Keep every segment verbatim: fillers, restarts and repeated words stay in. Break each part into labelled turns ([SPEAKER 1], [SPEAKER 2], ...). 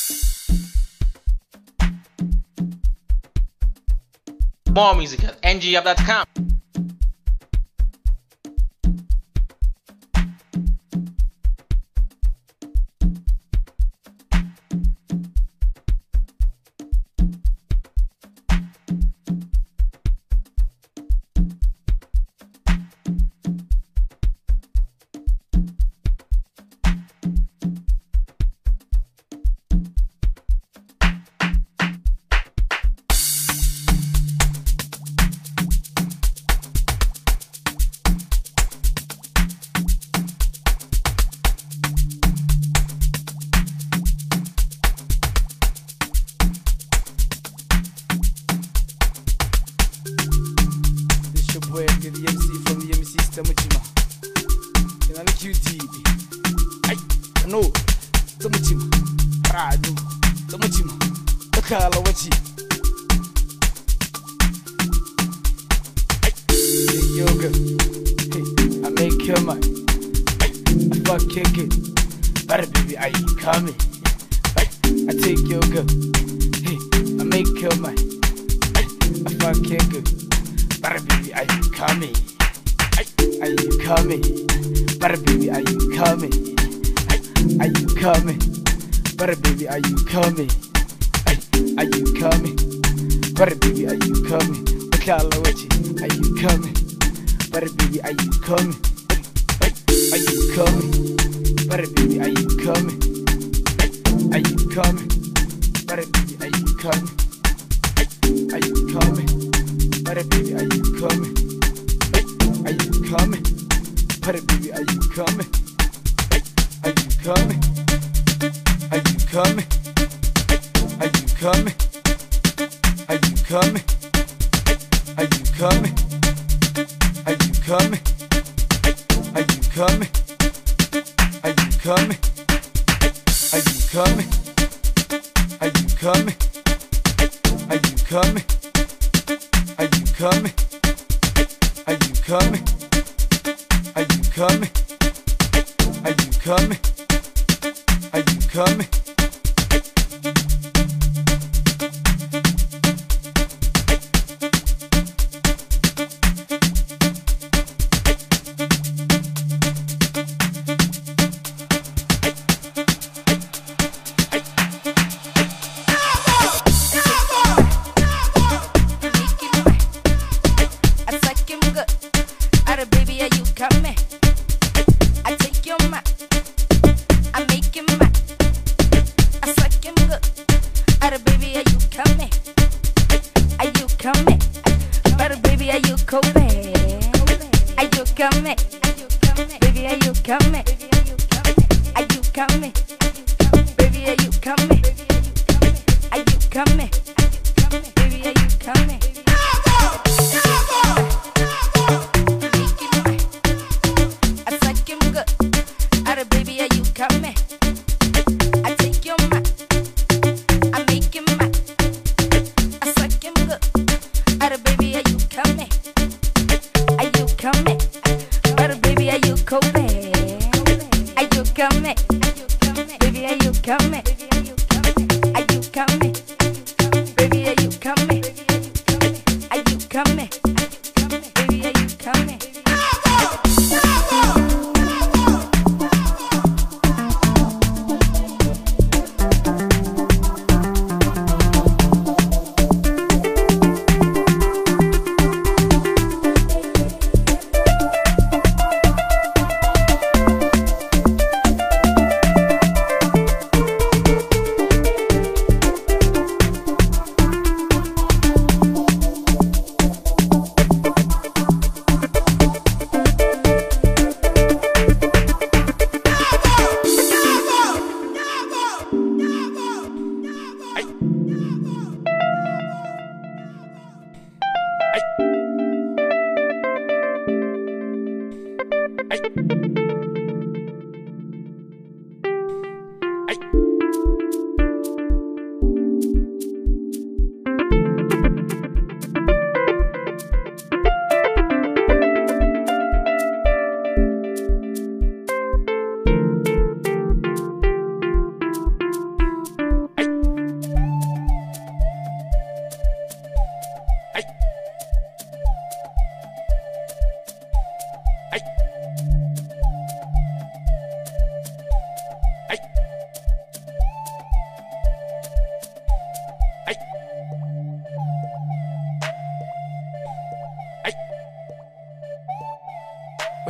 [SPEAKER 1] More music at n g up dot com.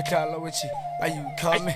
[SPEAKER 2] Carlo with you. Are you coming?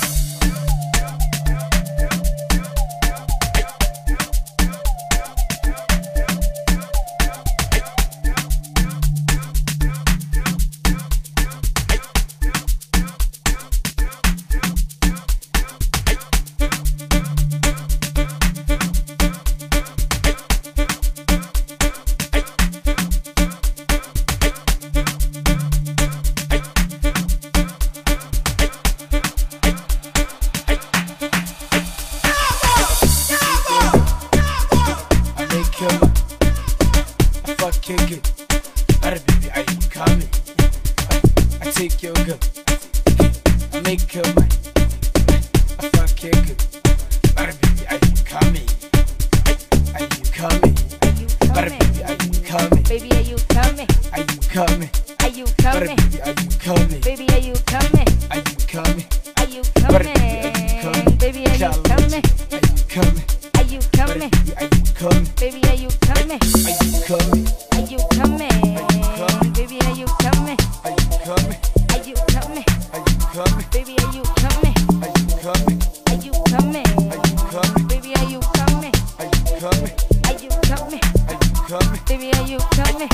[SPEAKER 2] I fuck your good. Alright, baby, are you coming? I take your good. I make your mind. I fuck your good. Alright, baby, are you coming? Are you coming? Alright, baby, are you coming?
[SPEAKER 3] Baby, are you coming?
[SPEAKER 2] Are you coming?
[SPEAKER 3] Are you coming?
[SPEAKER 2] Alright, baby, are you coming?
[SPEAKER 3] Baby, are you coming?
[SPEAKER 2] Are you coming?
[SPEAKER 3] Are you
[SPEAKER 2] Alright,
[SPEAKER 3] coming?
[SPEAKER 2] baby, are you coming?
[SPEAKER 3] Baby, are you coming?
[SPEAKER 2] Are you coming?
[SPEAKER 3] Baby, are you coming?
[SPEAKER 2] Are you coming?
[SPEAKER 3] Baby, are you coming?
[SPEAKER 2] Are you coming?
[SPEAKER 3] Are you coming?
[SPEAKER 2] Are you coming?
[SPEAKER 3] Baby, are you coming?
[SPEAKER 2] Are you coming?
[SPEAKER 3] Baby, are you coming?
[SPEAKER 2] Are you coming?
[SPEAKER 3] Are you coming?
[SPEAKER 2] Are you coming?
[SPEAKER 3] Baby, are you coming?
[SPEAKER 2] Are you coming?
[SPEAKER 3] Are you coming?
[SPEAKER 2] Are you coming?
[SPEAKER 3] Baby, are you coming?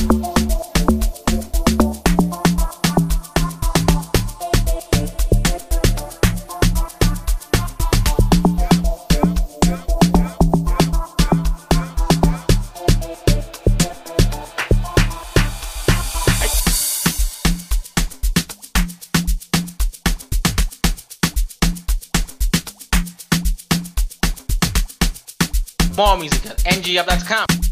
[SPEAKER 1] More music at N G up dot com.